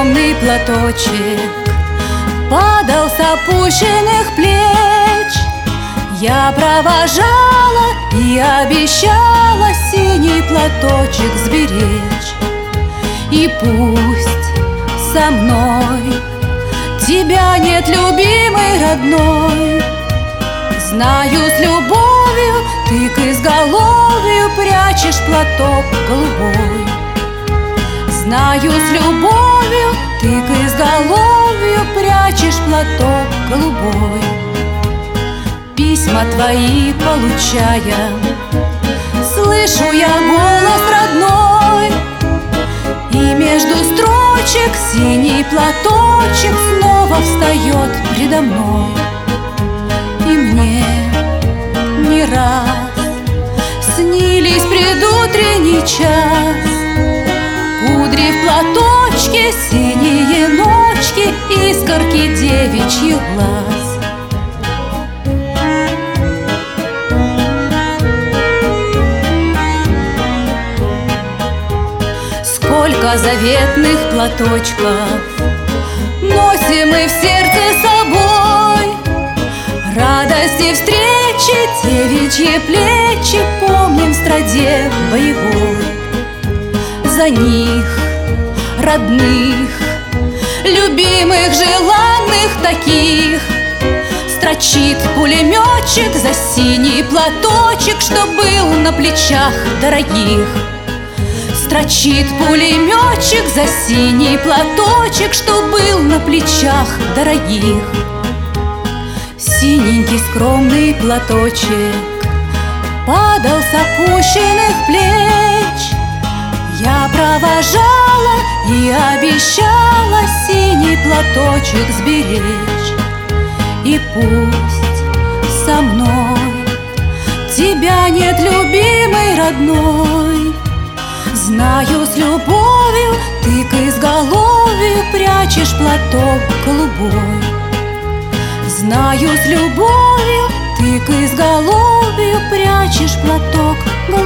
скромный платочек падал с опущенных плеч. Я провожала и обещала синий платочек сберечь. И пусть со мной тебя нет, любимый родной, знаю, с любовью ты к изголовью прячешь платок голубой. Знаю, с любовью ты к изголовью прячешь платок голубой. Письма твои получая, слышу я голос родной, и между строчек синий платочек снова встает предо мной. И мне не раз снились предутренний час, кудри в платочке, синие ночки, искорки девичьих глаз. Сколько заветных платочков носим мы в сердце собой, радости встречи, девичьи плечи помним в страде боевой. За них, родных, любимых, желанных таких, строчит пулеметчик за синий платочек, что был на плечах дорогих. Строчит пулеметчик за синий платочек, что был на плечах дорогих. Синенький скромный платочек падал с опущенных плеч. Я провожала и обещала синий платочек сберечь. И пусть со мной тебя нет, любимый родной, знаю, с любовью ты к изголовью прячешь платок голубой. Знаю, с любовью ты к изголовью прячешь платок голубой.